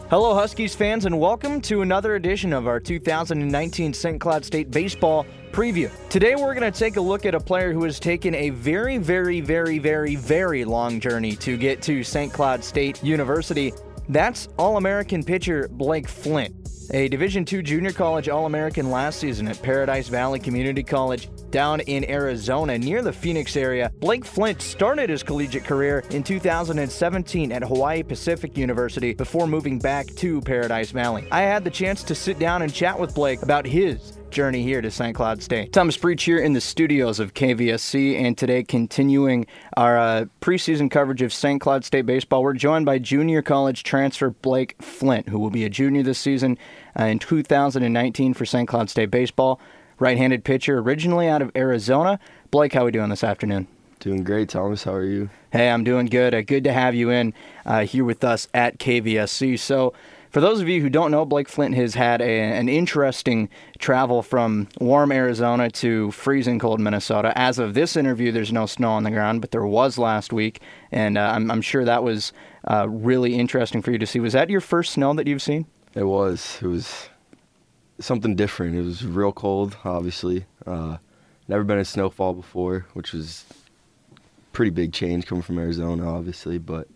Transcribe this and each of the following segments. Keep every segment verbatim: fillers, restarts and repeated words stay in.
Hello, Huskies fans, and welcome to another edition of our two thousand nineteen Saint Cloud State Baseball Preview. Today, we're going to take a look at a player who has taken a very, very, very, very, very long journey to get to Saint Cloud State University. That's All-American pitcher Blake Flint, a Division two junior college All-American last season at Paradise Valley Community College down in Arizona near the Phoenix area. Blake Flint started his collegiate career in two thousand seventeen at Hawaii Pacific University before moving back to Paradise Valley. I had the chance to sit down and chat with Blake about his journey here to Saint Cloud State. Thomas Breach here in the studios of K V S C, and today continuing our uh, preseason coverage of Saint Cloud State baseball, we're joined by junior college transfer Blake Flint, who will be a junior this season uh, in two thousand nineteen for Saint Cloud State baseball. Right-handed pitcher, originally out of Arizona. Blake, how are we doing this afternoon? Doing great, Thomas. How are you? Hey, I'm doing good. Uh, good to have you in uh, here with us at K V S C. So, for those of you who don't know, Blake Flint has had a, an interesting travel from warm Arizona to freezing cold Minnesota. As of this interview, there's no snow on the ground, but there was last week, and uh, I'm, I'm sure that was uh, really interesting for you to see. Was that your first snow that you've seen? It was. It was something different. It was real cold, obviously. Uh, never been in snowfall before, which was a pretty big change coming from Arizona, obviously, but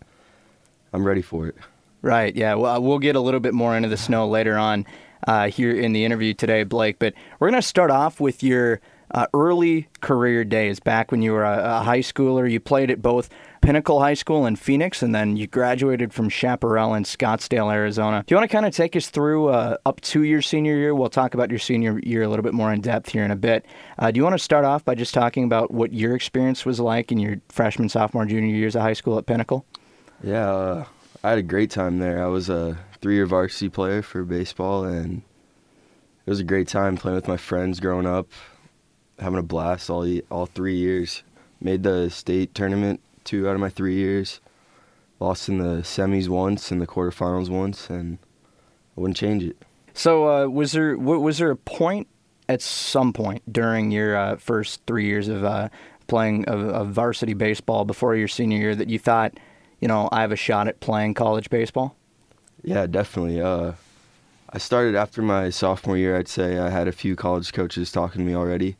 I'm ready for it. Right, yeah. Well, we'll get a little bit more into the snow later on uh, here in the interview today, Blake. But we're going to start off with your uh, early career days, back when you were a, a high schooler. You played at both Pinnacle High School in Phoenix, and then you graduated from Chaparral in Scottsdale, Arizona. Do you want to kind of take us through uh, up to your senior year? We'll talk about your senior year a little bit more in depth here in a bit. Uh, do you want to start off by just talking about what your experience was like in your freshman, sophomore, junior years of high school at Pinnacle? Yeah, uh, I had a great time there. I was a three-year varsity player for baseball, and it was a great time playing with my friends growing up, having a blast all all three years. Made the state tournament two out of my three years. Lost in the semis once and the quarterfinals once, and I wouldn't change it. So uh, was there was there a point at some point during your uh, first three years of uh, playing of, of varsity baseball before your senior year that you thought, you know, I have a shot at playing college baseball? Yeah, definitely. Uh, I started after my sophomore year, I'd say. I had a few college coaches talking to me already,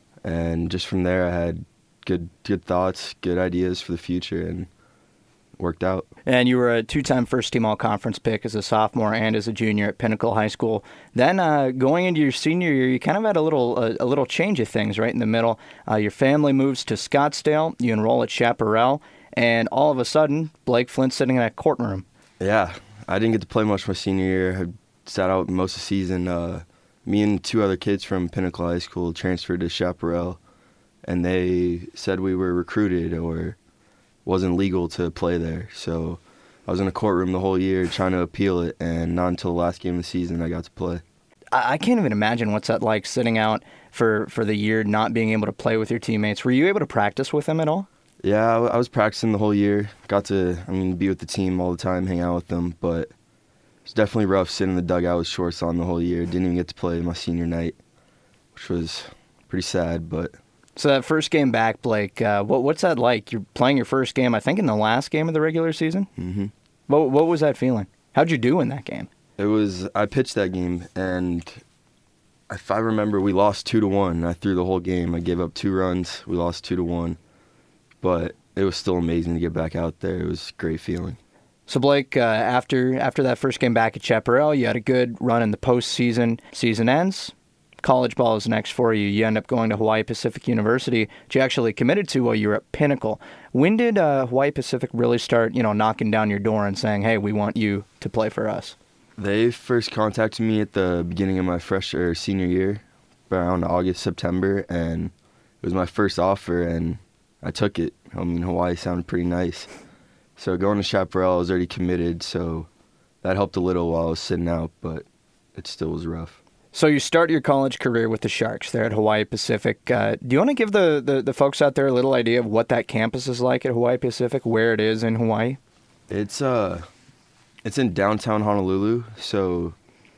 and just from there I had good good thoughts, good ideas for the future, and worked out. And you were a two-time first-team all-conference pick as a sophomore and as a junior at Pinnacle High School. Then uh, going into your senior year, you kind of had a little a, a little change of things right in the middle. Uh, your family moves to Scottsdale, you enroll at Chaparral, and all of a sudden, Blake Flint's sitting in a courtroom. Yeah, I didn't get to play much my senior year. I sat out most of the season. Uh, me and two other kids from Pinnacle High School transferred to Chaparral, and they said we were recruited or wasn't legal to play there. So I was in a courtroom the whole year trying to appeal it, and not until the last game of the season I got to play. I can't even imagine what's that like, sitting out for, for the year, not being able to play with your teammates. Were you able to practice with them at all? Yeah, I was practicing the whole year. Got to, I mean, be with the team all the time, hang out with them, but it's definitely rough sitting in the dugout with shorts on the whole year. Didn't even get to play my senior night, which was pretty sad, but... So that first game back, Blake, uh, what what's that like? You're playing your first game, I think, in the last game of the regular season? Mm-hmm. What, what was that feeling? How'd you do in that game? It was, I pitched that game, and if I remember, we lost two to one. I threw the whole game. I gave up two runs. We lost two to one. But it was still amazing to get back out there. It was a great feeling. So, Blake, uh, after after that first game back at Chaparral, you had a good run in the postseason. Season ends. College ball is next for you. You end up going to Hawaii Pacific University, which you actually committed to while you were at Pinnacle. When did uh, Hawaii Pacific really start, you know, knocking down your door and saying, hey, we want you to play for us? They first contacted me at the beginning of my freshman or senior year, around August, September, and it was my first offer, and I took it. I mean, Hawaii sounded pretty nice. So going to Chaparral, I was already committed, so that helped a little while I was sitting out, but it still was rough. So you start your college career with the Sharks there at Hawaii Pacific. Uh, do you want to give the, the, the folks out there a little idea of what that campus is like at Hawaii Pacific, where it is in Hawaii? It's uh, it's in downtown Honolulu, so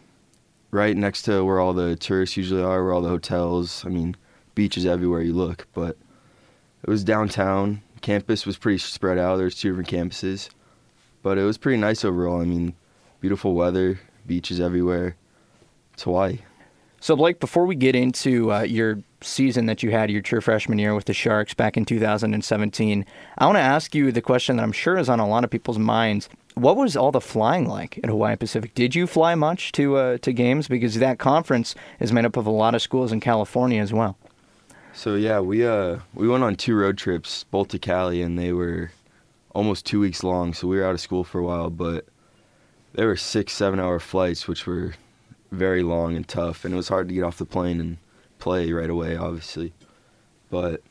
right next to where all the tourists usually are, where all the hotels, I mean, beaches everywhere you look, but it was downtown. Campus was pretty spread out. There's two different campuses, but it was pretty nice overall. I mean, beautiful weather, beaches everywhere. It's Hawaii. So, Blake, before we get into uh, your season that you had, your true freshman year with the Sharks back in two thousand seventeen, I want to ask you the question that I'm sure is on a lot of people's minds. What was all the flying like at Hawaii Pacific? Did you fly much to uh, to games? Because that conference is made up of a lot of schools in California as well. So, yeah, we uh we went on two road trips, both to Cali, and they were almost two weeks long, so we were out of school for a while, but they were six, seven-hour flights, which were very long and tough, and it was hard to get off the plane and play right away, obviously. But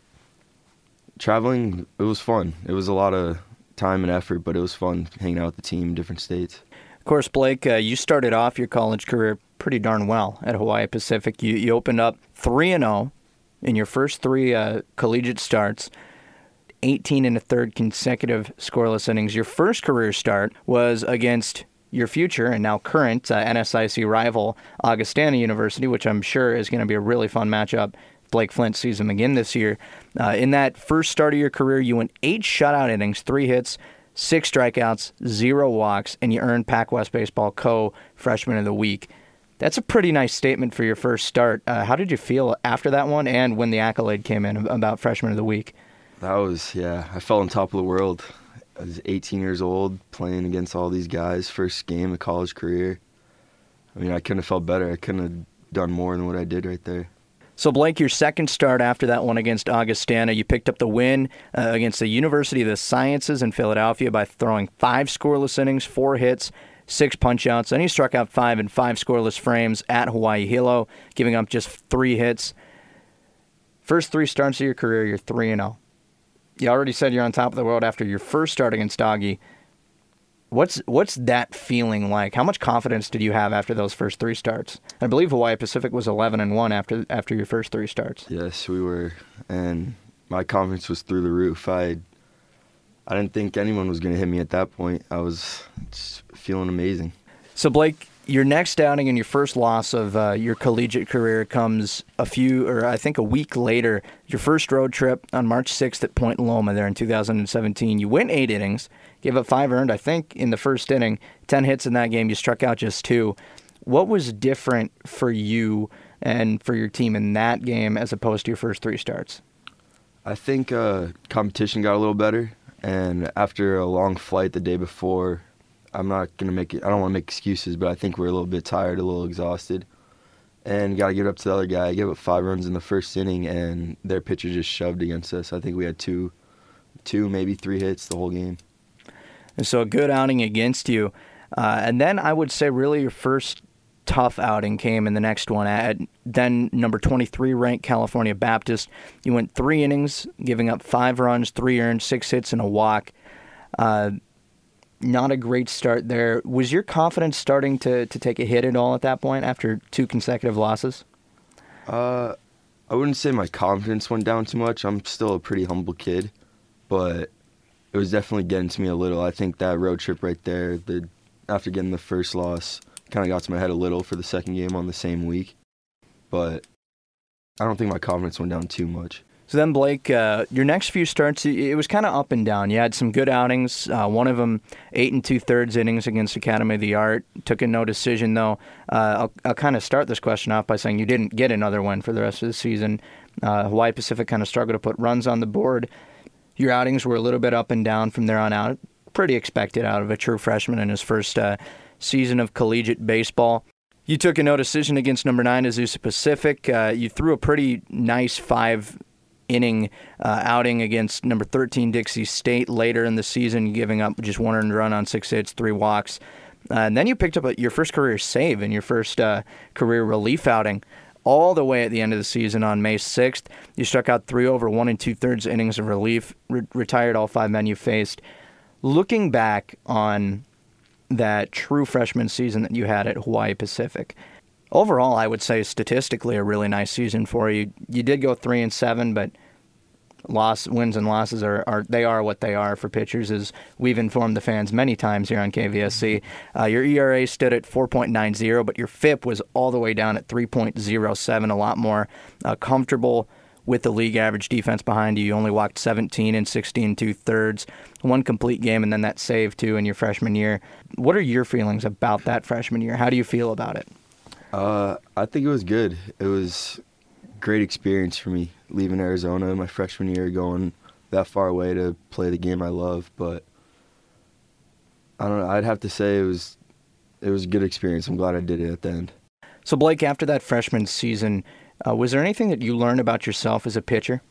traveling, it was fun. It was a lot of time and effort, but it was fun hanging out with the team in different states. Of course, Blake, uh, you started off your college career pretty darn well at Hawaii Pacific. You, you opened up three and oh in your first three uh, collegiate starts, eighteen and a third consecutive scoreless innings. Your first career start was against your future and now current uh, N S I C rival Augustana University, which I'm sure is going to be a really fun matchup. Blake Flint sees them again this year. Uh, in that first start of your career, you went eight shutout innings, three hits, six strikeouts, zero walks, and you earned Pac West Baseball Co-Freshman of the Week. That's a pretty nice statement for your first start. Uh, how did you feel after that one and when the accolade came in about Freshman of the Week? That was, yeah, I felt on top of the world. I was eighteen years old, playing against all these guys, first game of college career. I mean, I couldn't have felt better. I couldn't have done more than what I did right there. So, Blake, your second start after that one against Augustana, you picked up the win uh, against the University of the Sciences in Philadelphia by throwing five scoreless innings, four hits, six punch-outs. Then you struck out five in five scoreless frames at Hawaii Hilo, giving up just three hits. First three starts of your career, you're three and oh. You already said you're on top of the world after your first start against Augie. What's what's that feeling like? How much confidence did you have after those first three starts? I believe Hawaii Pacific was eleven and one after after your first three starts. Yes, we were, and my confidence was through the roof. I I didn't think anyone was going to hit me at that point. I was just feeling amazing. So, Blake, your next outing and your first loss of uh, your collegiate career comes a few, or I think a week later. Your first road trip on March sixth at Point Loma there in two thousand seventeen. You went eight innings, gave up five earned, I think, in the first inning. Ten hits in that game. You struck out just two. What was different for you and for your team in that game as opposed to your first three starts? I think uh, competition got a little better, and after a long flight the day before, I'm not going to make it, I don't want to make excuses, but I think we're a little bit tired, a little exhausted. And got to give it up to the other guy. I gave up five runs in the first inning, and their pitcher just shoved against us. I think we had two, two maybe three hits the whole game. And so a good outing against you. Uh, and then I would say really your first tough outing came in the next one at then number twenty-three ranked California Baptist. You went three innings, giving up five runs, three earned, six hits, and a walk. Uh, Not a great start there. Was your confidence starting to, to take a hit at all at that point after two consecutive losses? Uh, I wouldn't say my confidence went down too much. I'm still a pretty humble kid, but it was definitely getting to me a little. I think that road trip right there, the after getting the first loss, kind of got to my head a little for the second game on the same week. But I don't think my confidence went down too much. So then, Blake, uh, your next few starts, it was kind of up and down. You had some good outings. Uh, one of them, eight and two-thirds innings against Academy of the Art. Took a no decision, though. Uh, I'll, I'll kind of start this question off by saying you didn't get another win for the rest of the season. Uh, Hawaii Pacific kind of struggled to put runs on the board. Your outings were a little bit up and down from there on out. Pretty expected out of a true freshman in his first uh, season of collegiate baseball. You took a no decision against number nine Azusa Pacific. Uh, you threw a pretty nice five inning uh, outing against number thirteen Dixie State later in the season, giving up just one earned run on six hits, three walks. Uh, and then you picked up a, your first career save in your first uh, career relief outing all the way at the end of the season on May sixth. You struck out three over one and two-thirds innings of relief, re- retired all five men you faced. Looking back on that true freshman season that you had at Hawaii Pacific, overall, I would say statistically a really nice season for you. You did go three and seven, but loss wins and losses are, are they are what they are for pitchers, as we've informed the fans many times here on K V S C. Uh, your E R A stood at four point nine oh, but your F I P was all the way down at three point oh seven, a lot more uh, comfortable with the league average defense behind you. You only walked seventeen and sixteen two-thirds, one complete game, and then that save, too, in your freshman year. What are your feelings about that freshman year? How do you feel about it? Uh, I think it was good. It was a great experience for me, leaving Arizona my freshman year, going that far away to play the game I love. But I don't know. I'd have to say it was it was a good experience. I'm glad I did it at the end. So, Blake, after that freshman season, uh, was there anything that you learned about yourself as a pitcher?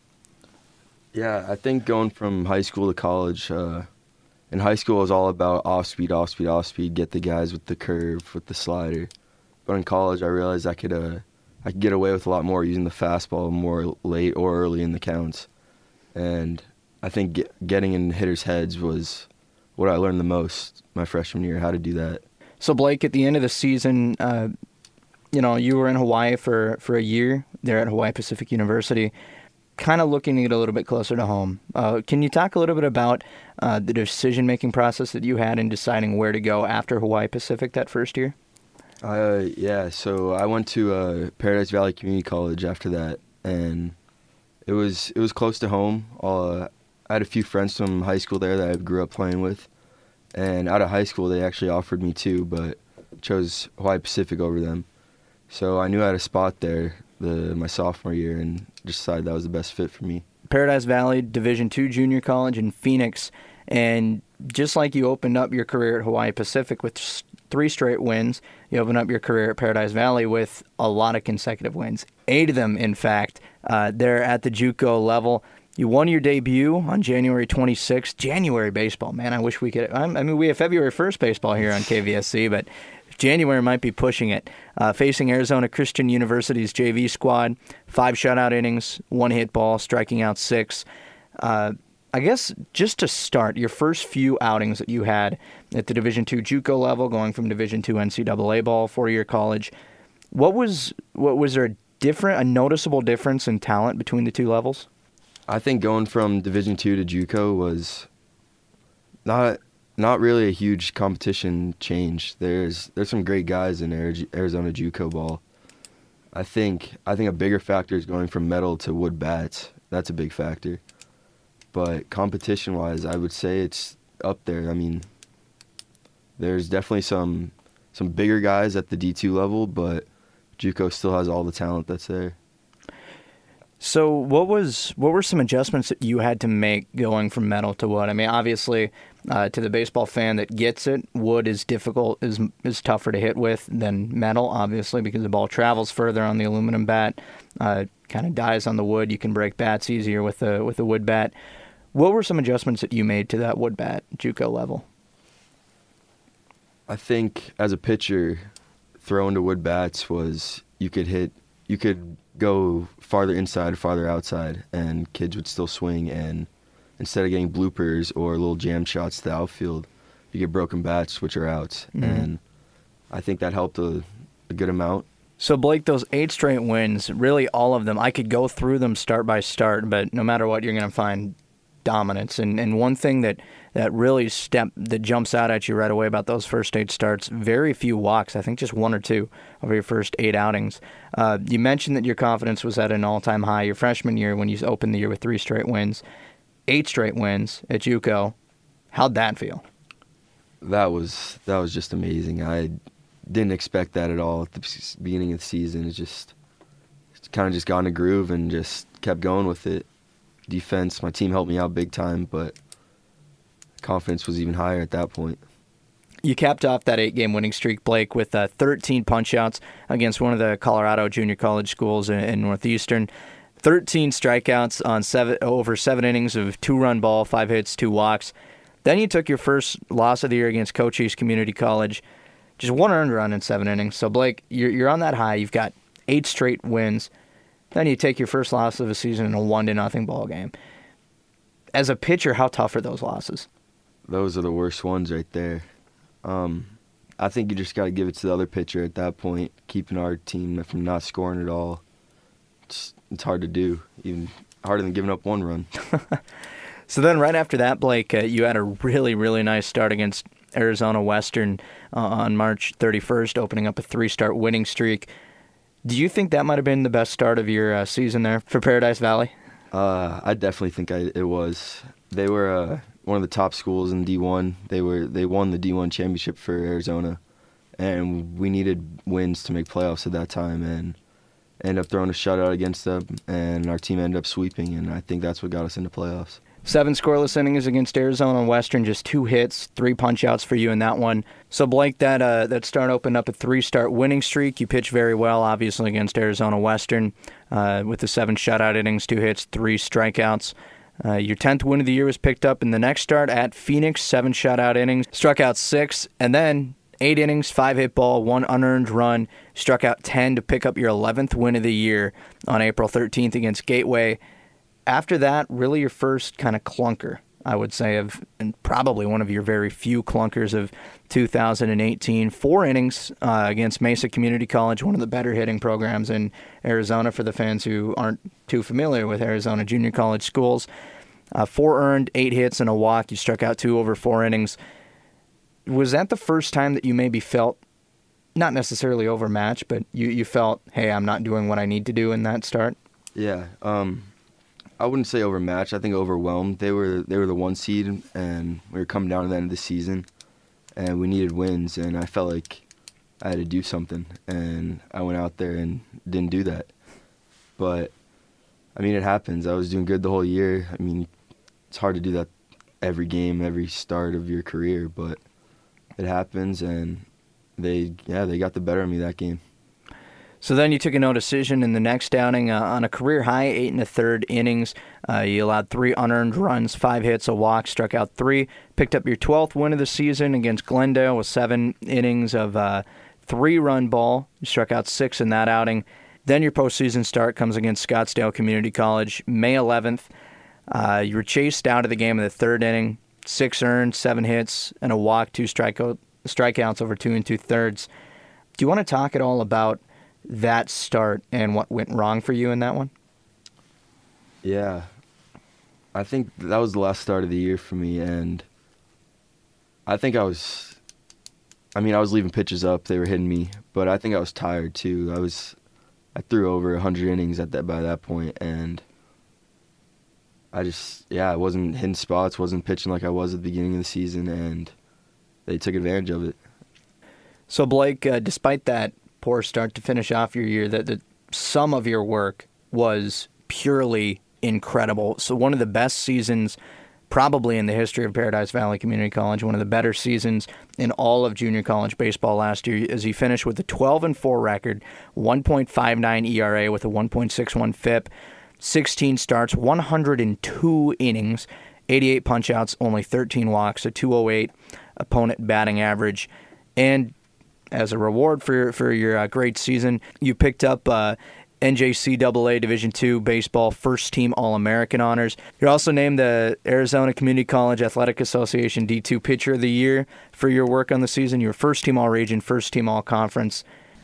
Yeah, I think going from high school to college, uh, in high school it was all about off-speed, off-speed, off-speed, get the guys with the curve, with the slider. But in college, I realized I could uh, I could get away with a lot more using the fastball more late or early in the counts. And I think get, getting in hitters' heads was what I learned the most my freshman year, how to do that. So, Blake, at the end of the season, uh, you know, you were in Hawaii for, for a year there at Hawaii Pacific University, kind of looking to get a little bit closer to home. Uh, can you talk a little bit about uh, the decision-making process that you had in deciding where to go after Hawaii Pacific that first year? Uh, yeah, so I went to uh, Paradise Valley Community College after that, and it was it was close to home. Uh, I had a few friends from high school there that I grew up playing with, and out of high school they actually offered me too, but chose Hawaii Pacific over them. So I knew I had a spot there the my sophomore year, and just decided that was the best fit for me. Paradise Valley Division two Junior College in Phoenix, and just like you opened up your career at Hawaii Pacific with three straight wins, you opened up your career at Paradise Valley with a lot of consecutive wins. Eight of them, in fact. Uh, they're at the JUCO level. You won your debut on January twenty-sixth. January baseball, man, I wish we could. I mean, we have February first baseball here on K V S C, but January might be pushing it. Uh, facing Arizona Christian University's J V squad, five shutout innings, one hit ball, striking out six. Uh, I guess just to start, your first few outings that you had at the Division two JUCO level, going from Division two N C double A ball, four-year college, what was what was there a different, a noticeable difference in talent between the two levels? I think going from Division two to JUCO was not not really a huge competition change. There's there's some great guys in Arizona JUCO ball. I think I think a bigger factor is going from metal to wood bats. That's a big factor. But competition-wise, I would say it's up there. I mean, there's definitely some some bigger guys at the D two level, but JUCO still has all the talent that's there. So what was what were some adjustments that you had to make going from metal to wood? I mean, obviously, uh, to the baseball fan that gets it, wood is difficult, is is tougher to hit with than metal, obviously, because the ball travels further on the aluminum bat, uh, kind of dies on the wood. You can break bats easier with a with a wood bat. What were some adjustments that you made to that wood bat JUCO level? I think as a pitcher, throwing to wood bats was you could hit, you could go farther inside, farther outside, and kids would still swing. And instead of getting bloopers or little jam shots to the outfield, you get broken bats, which are outs. Mm-hmm. And I think that helped a, a good amount. So, Blake, those eight straight wins, really all of them, I could go through them start by start, but no matter what, you're going to find dominance. And and one thing that, that really step that jumps out at you right away about those first eight starts, very few walks. I think just one or two over your first eight outings. Uh, you mentioned that your confidence was at an all-time high your freshman year when you opened the year with three straight wins. Eight straight wins at JUCO. How'd that feel? That was that was just amazing. I didn't expect that at all at the beginning of the season. It just kind of just got in a groove and just kept going with it. Defense, my team helped me out big time, but confidence was even higher at that point. You capped off that eight-game winning streak, Blake, with uh, thirteen punch-outs against one of the Colorado junior college schools in, in Northeastern. thirteen strikeouts on seven over seven innings of two-run ball, five hits, two walks. Then you took your first loss of the year against Cochise Community College, just one earned run in seven innings. So, Blake, you're, you're on that high. You've got eight straight wins. Then you take your first loss of the season in a one to nothing ball game. As a pitcher, how tough are those losses? Those are the worst ones right there. Um, I think you just got to give it to the other pitcher at that point, keeping our team from not scoring at all. It's, it's hard to do, even harder than giving up one run. So then right after that, Blake, uh, you had a really, really nice start against Arizona Western uh, on March thirty-first, opening up a three-start winning streak. Do you think that might have been the best start of your uh, season there for Paradise Valley? Uh, I definitely think I, it was. They were uh, one of the top schools in D one. They were they won the D one championship for Arizona, and we needed wins to make playoffs at that time, and ended up throwing a shutout against them, and our team ended up sweeping, and I think that's what got us into playoffs. Seven scoreless innings against Arizona Western, just two hits, three punch-outs for you in that one. So, Blake, that uh, that start opened up a three-start winning streak. You pitched very well, obviously, against Arizona Western uh, with the seven shutout innings, two hits, three strikeouts. Uh, your tenth win of the year was picked up in the next start at Phoenix, seven shutout innings, struck out six, and then eight innings, five hit ball, one unearned run, struck out ten to pick up your eleventh win of the year on April thirteenth against Gateway. After that, really your first kind of clunker, I would say, of and probably one of your very few clunkers of two thousand eighteen. Four innings uh, against Mesa Community College, one of the better hitting programs in Arizona for the fans who aren't too familiar with Arizona junior college schools. Uh, four earned, eight hits, and a walk. You struck out two over four innings. Was that the first time that you maybe felt, not necessarily overmatched, but you, you felt, hey, I'm not doing what I need to do in that start? Yeah, um... I wouldn't say overmatched. I think overwhelmed. They were they were the one seed, and we were coming down to the end of the season, and we needed wins, and I felt like I had to do something, and I went out there and didn't do that. But, I mean, it happens. I was doing good the whole year. I mean, it's hard to do that every game, every start of your career, but it happens, and they, yeah, they got the better of me that game. So then you took a no decision in the next outing uh, on a career-high eight and a third innings. Uh, you allowed three unearned runs, five hits, a walk, struck out three. Picked up your twelfth win of the season against Glendale with seven innings of uh, three-run ball. You struck out six in that outing. Then your postseason start comes against Scottsdale Community College, May eleventh. Uh, you were chased out of the game in the third inning. Six earned, seven hits, and a walk, two strikeout, strikeouts over two and two-thirds. Do you want to talk at all about that start and what went wrong for you in that one? Yeah. I think that was the last start of the year for me, and I think I was, I mean, I was leaving pitches up. They were hitting me, but I think I was tired too. I was, I threw over one hundred innings at that by that point, and I just, yeah, I wasn't hitting spots, wasn't pitching like I was at the beginning of the season, and they took advantage of it. So, Blake, uh, despite that poor start to finish off your year, that the sum of your work was purely incredible. So one of the best seasons probably in the history of Paradise Valley Community College, one of the better seasons in all of junior college baseball last year, as he finished with a twelve and four record, one point five nine E R A with a one point six one F I P, sixteen starts, one hundred two innings, eighty-eight punch-outs, only thirteen walks, a two oh eight opponent batting average, and as a reward for for your uh, great season, you picked up uh, N J C A A Division two Baseball First Team All-American honors. You're also named the Arizona Community College Athletic Association D two Pitcher of the Year for your work on the season. You were First Team All-Region, First Team All-Conference.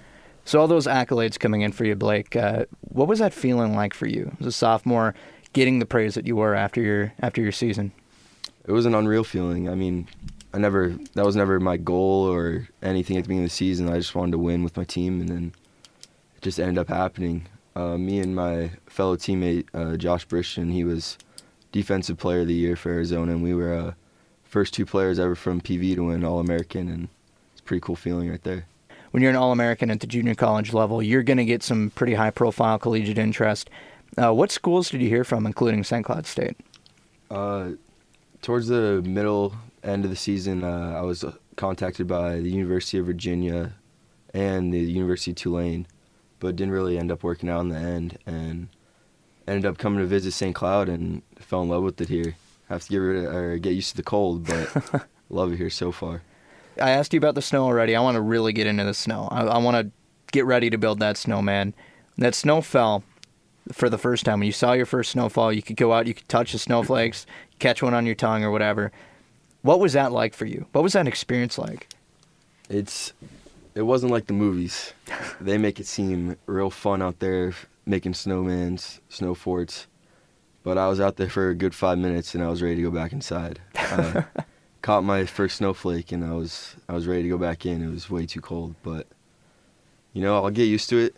So all those accolades coming in for you, Blake. Uh, what was that feeling like for you as a sophomore, getting the praise that you were after your after your season? It was an unreal feeling. I mean, I never, that was never my goal or anything at the beginning of the season. I just wanted to win with my team, and then it just ended up happening. Uh, me and my fellow teammate, uh, Josh Brishton, he was Defensive Player of the Year for Arizona, and we were uh, first two players ever from P V to win All-American, and it's a pretty cool feeling right there. When you're an All-American at the junior college level, you're going to get some pretty high-profile collegiate interest. Uh, what schools did you hear from, including Saint Cloud State? Uh, towards the middle end of the season, uh, I was contacted by the University of Virginia and the University of Tulane, but didn't really end up working out in the end, and ended up coming to visit Saint Cloud and fell in love with it here. Have to get rid of, or get used to the cold, but love it here so far. I asked you about the snow already. I want to really get into the snow. I, I want to get ready to build that snowman. That snow fell for the first time. When you saw your first snowfall, you could go out, you could touch the snowflakes, catch one on your tongue or whatever. What was that like for you? What was that experience like? It's, it wasn't like the movies. They make it seem real fun out there, making snowmans, snow forts. But I was out there for a good five minutes, and I was ready to go back inside. Uh, caught my first snowflake, and I was I was ready to go back in. It was way too cold, but you know, I'll get used to it.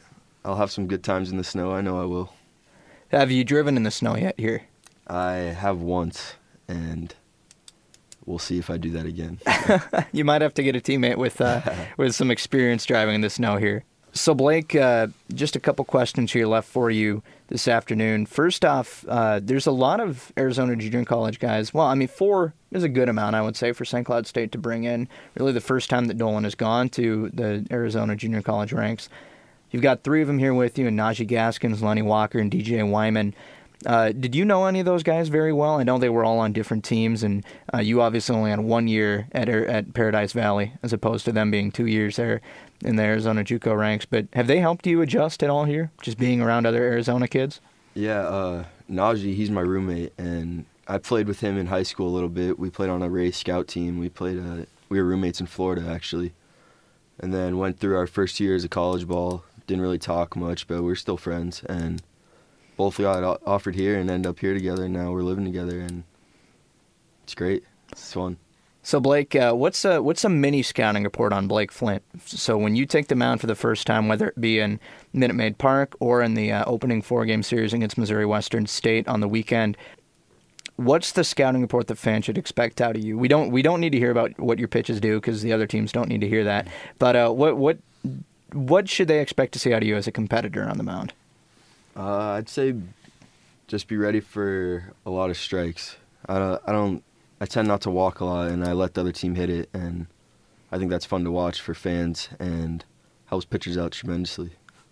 I'll have some good times in the snow. I know I will. Have you driven in the snow yet here? I have once, and we'll see if I do that again. You might have to get a teammate with uh, with some experience driving in the snow here. So, Blake, uh, just a couple questions here left for you this afternoon. First off, uh, there's a lot of Arizona Junior College guys. Well, I mean, four is a good amount, I would say, for Saint Cloud State to bring in. Really the first time that Dolan has gone to the Arizona Junior College ranks. You've got three of them here with you, and Najee Gaskins, Lenny Walker, and D J Wyman. Uh, did you know any of those guys very well? I know they were all on different teams, and uh, you obviously only had one year at at Paradise Valley, as opposed to them being two years there in the Arizona JUCO ranks. But have they helped you adjust at all here, just being around other Arizona kids? Yeah, uh, Najee, he's my roommate, and I played with him in high school a little bit. We played on a Ray Scout team. We played. Uh, we were roommates in Florida, actually, and then went through our first year as a college ball. Didn't really talk much, but we're still friends, and both got offered here and end up here together, and now we're living together, and it's great. It's fun. So, Blake, uh, what's a, what's a mini scouting report on Blake Flint? So when you take the mound for the first time, whether it be in Minute Maid Park or in the uh, opening four-game series against Missouri Western State on the weekend, what's the scouting report that fans should expect out of you? We don't we don't need to hear about what your pitches do because the other teams don't need to hear that. But uh, what what what should they expect to see out of you as a competitor on the mound? Uh, I'd say just be ready for a lot of strikes. I don't, I don't, I tend not to walk a lot, and I let the other team hit it, and I think that's fun to watch for fans and helps pitchers out tremendously.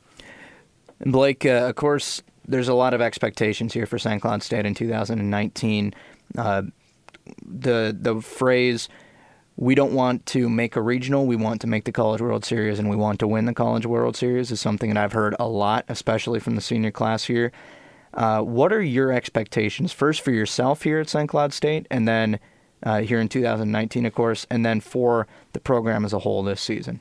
And Blake, uh, of course, there's a lot of expectations here for Saint Cloud State in two thousand nineteen. Uh, the the phrase, we don't want to make a regional, we want to make the College World Series, and we want to win the College World Series is something that I've heard a lot, especially from the senior class here. Uh, what are your expectations, first for yourself here at Saint Cloud State, and then uh, here in two thousand nineteen, of course, and then for the program as a whole this season?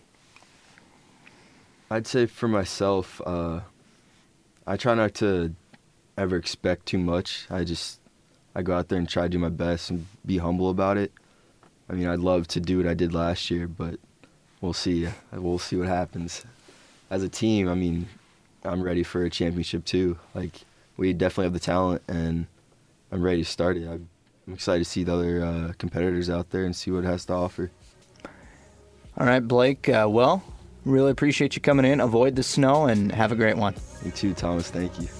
I'd say for myself, uh, I try not to ever expect too much. I just, I go out there and try to do my best and be humble about it. I mean, I'd love to do what I did last year, but we'll see. We'll see what happens. As a team, I mean, I'm ready for a championship too. Like, we definitely have the talent, and I'm ready to start it. I'm excited to see the other uh, competitors out there and see what it has to offer. All right, Blake. Uh, well, really appreciate you coming in. Avoid the snow, and have a great one. You too, Thomas. Thank you.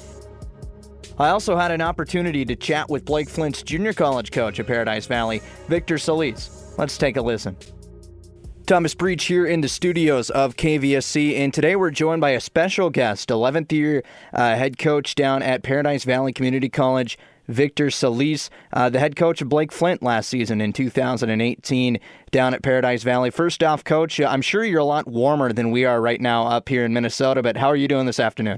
I also had an opportunity to chat with Blake Flint's junior college coach at Paradise Valley, Victor Solis. Let's take a listen. Thomas Breach here in the studios of K V S C, and today we're joined by a special guest, eleventh year uh, head coach down at Paradise Valley Community College, Victor Solis, uh, the head coach of Blake Flint last season in two thousand eighteen down at Paradise Valley. First off, Coach, I'm sure you're a lot warmer than we are right now up here in Minnesota, but how are you doing this afternoon?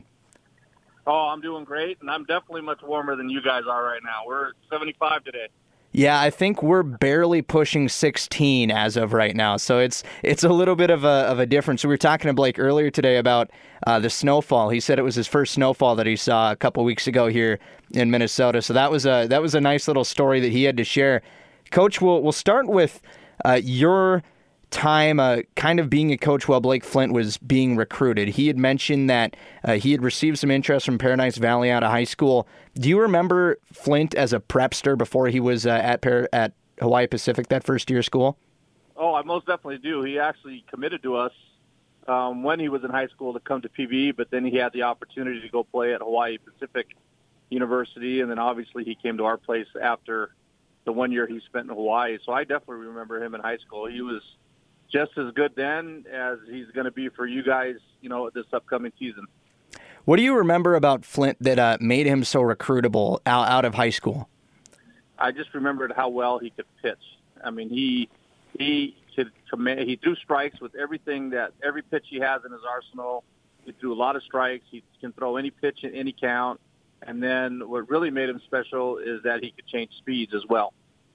Oh, I'm doing great, and I'm definitely much warmer than you guys are right now. We're at seventy-five today. Yeah, I think we're barely pushing sixteen as of right now, so it's it's a little bit of a of a difference. We were talking to Blake earlier today about uh, the snowfall. He said it was his first snowfall that he saw a couple weeks ago here in Minnesota. So that was a that was a nice little story that he had to share. Coach, we'll we'll start with uh, your time uh, kind of being a coach while Blake Flint was being recruited. He had mentioned that uh, he had received some interest from Paradise Valley out of high school. Do you remember Flint as a prepster before he was uh, at Par- at Hawaii Pacific that first year of school? Oh, I most definitely do. He actually committed to us um, when he was in high school to come to P V, but then he had the opportunity to go play at Hawaii Pacific University, and then obviously he came to our place after the one year he spent in Hawaii. So I definitely remember him in high school. He was just as good then as he's going to be for you guys, you know, this upcoming season. What do you remember about Flint that uh, made him so recruitable out, out of high school? I just remembered how well he could pitch. I mean, he he could command, he threw strikes with everything that every pitch he has in his arsenal. He threw a lot of strikes. He can throw any pitch in any count. And then what really made him special is that he could change speeds as well.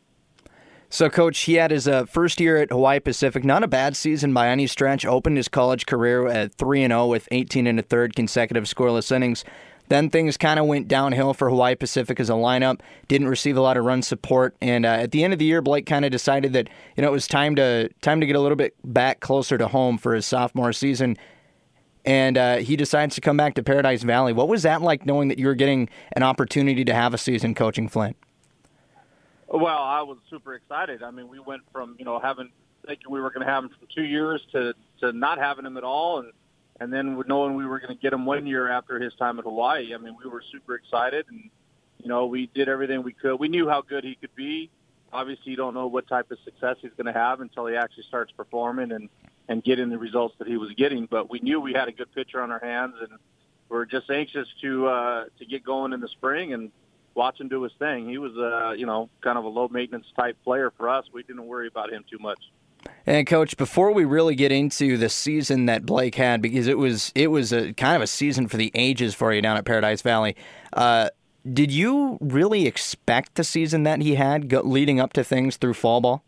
So, Coach, he had his uh, first year at Hawaii Pacific. Not a bad season by any stretch. Opened his college career at three and oh with eighteen and a third consecutive scoreless innings. Then things kind of went downhill for Hawaii Pacific as a lineup. Didn't receive a lot of run support. And uh, at the end of the year, Blake kind of decided that you know it was time to time to get a little bit back closer to home for his sophomore season. and uh, he decides to come back to Paradise Valley. What was that like, knowing that you were getting an opportunity to have a season coaching Flint? Well, I was super excited. I mean, we went from, you know, having thinking we were going to have him for two years to, to not having him at all, and and then knowing we were going to get him one year after his time at Hawaii. I mean, we were super excited, and, you know, we did everything we could. We knew how good he could be. Obviously, you don't know what type of success he's going to have until he actually starts performing and, and getting the results that he was getting. But we knew we had a good pitcher on our hands, and we're just anxious to uh, to get going in the spring and watch him do his thing. He was, uh, you know, kind of a low-maintenance type player for us. We didn't worry about him too much. And Coach, before we really get into the season that Blake had, because it was it was a kind of a season for the ages for you down at Paradise Valley, uh, did you really expect the season that he had go, leading up to things through fall ball?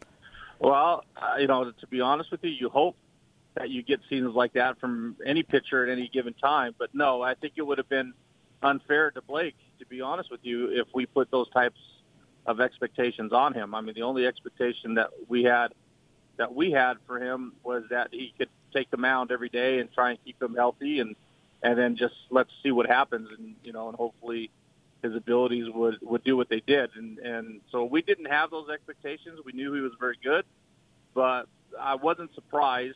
Well, uh, you know, to be honest with you, you hope that you get seasons like that from any pitcher at any given time. But no, I think it would have been unfair to Blake, to be honest with you, if we put those types of expectations on him. I mean, the only expectation that we had that we had for him was that he could take the mound every day and try and keep him healthy, and and then just let's see what happens, and you know, and hopefully his abilities would would do what they did. And and so we didn't have those expectations. We knew he was very good, but I wasn't surprised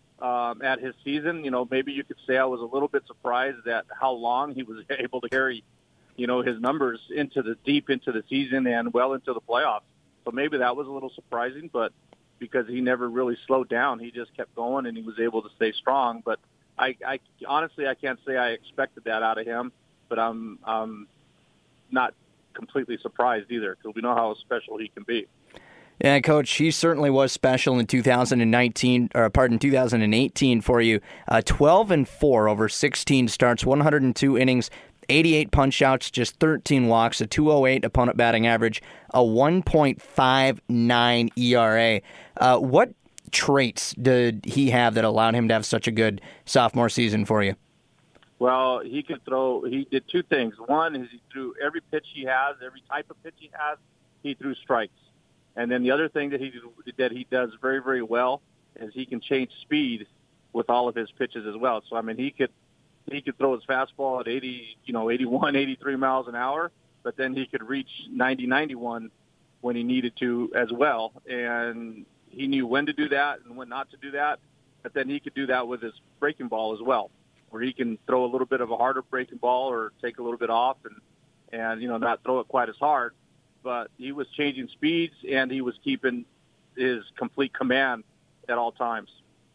Um, at his season. You know, maybe you could say I was a little bit surprised at how long he was able to carry, you know, his numbers into the deep into the season and well into the playoffs. So maybe that was a little surprising, but because he never really slowed down, he just kept going and he was able to stay strong. But I, I honestly, I can't say I expected that out of him, but I'm, I'm not completely surprised either, because we know how special he can be. Yeah, Coach, he certainly was special in two thousand nineteen, or pardon, two thousand eighteen for you. Uh, twelve and four over sixteen starts, one hundred two innings, eighty-eight punch-outs, just thirteen walks, a two oh eight opponent batting average, a one point five nine E R A. Uh, what traits did he have that allowed him to have such a good sophomore season for you? Well, he could throw. He did two things. One is he threw every pitch he has, every type of pitch he has, he threw strikes. And then the other thing that he that he does very, very well is he can change speed with all of his pitches as well. So I mean, he could he could throw his fastball at eighty, you know, eighty-one, eighty-three miles an hour, but then he could reach ninety, ninety-one when he needed to as well. And he knew when to do that and when not to do that. But then he could do that with his breaking ball as well, where he can throw a little bit of a harder breaking ball or take a little bit off and and you know not throw it quite as hard. But he was changing speeds, and he was keeping his complete command at all times.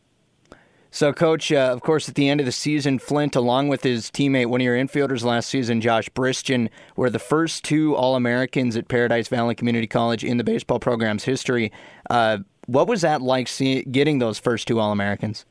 So, Coach, uh, of course, at the end of the season, Flint, along with his teammate, one of your infielders last season, Josh Bristian, were the first two All-Americans at Paradise Valley Community College in the baseball program's history. Uh, what was that like, see, getting those first two All-Americans?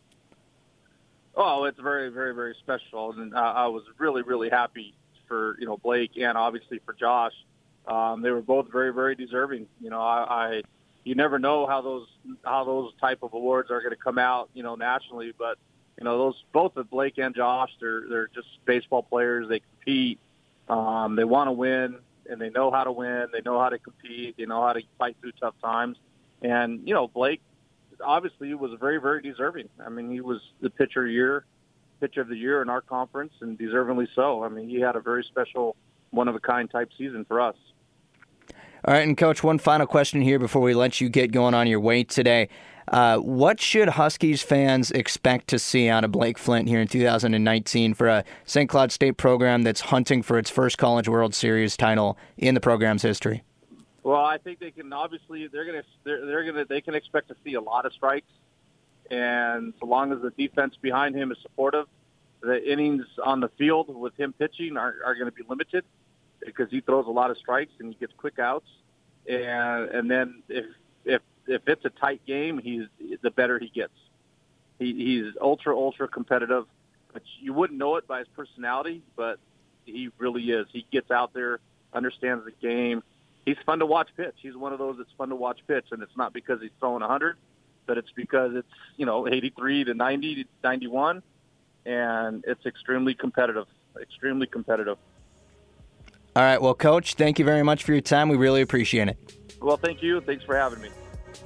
Oh, it's very, very, very special, and I, I was really, really happy for you know Blake and obviously for Josh. Um, they were both very, very deserving. You know, I, I, you never know how those how those type of awards are going to come out, you know, nationally. But you know, those both of Blake and Josh, they're they're just baseball players. They compete. Um, they want to win, and they know how to win. They know how to compete. They know how to fight through tough times. And you know, Blake obviously was very, very deserving. I mean, he was the pitcher year, pitcher of the year in our conference, and deservingly so. I mean, he had a very special, one of a kind type season for us. All right, and Coach, one final question here before we let you get going on your way today. Uh, what should Huskies fans expect to see out of Blake Flint here in two thousand nineteen for a Saint Cloud State program that's hunting for its first College World Series title in the program's history? Well, I think they can obviously they're going to they're, they're going to they can expect to see a lot of strikes, and so long as the defense behind him is supportive, the innings on the field with him pitching are, are going to be limited, because he throws a lot of strikes and he gets quick outs. And and then if if if it's a tight game, he's the better he gets. He, he's ultra, ultra competitive. But you wouldn't know it by his personality, but he really is. He gets out there, understands the game. He's fun to watch pitch. He's one of those that's fun to watch pitch, and it's not because he's throwing one hundred, but it's because it's, you know, eighty-three to ninety to ninety-one, and it's extremely competitive, extremely competitive. All right, well, Coach, thank you very much for your time. We really appreciate it. Well, thank you. Thanks for having me.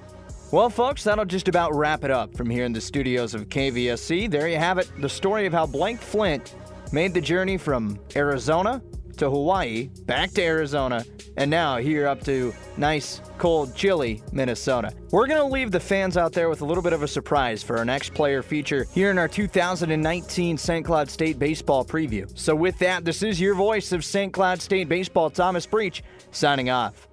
Well, folks, that'll just about wrap it up from here in the studios of K V S C. There you have it, the story of how Blake Flint made the journey from Arizona to Hawaii, back to Arizona, and now here up to nice, cold, chilly Minnesota. We're going to leave the fans out there with a little bit of a surprise for our next player feature here in our two thousand nineteen Saint Cloud State Baseball preview. So with that, this is your voice of Saint Cloud State Baseball, Thomas Breach, signing off.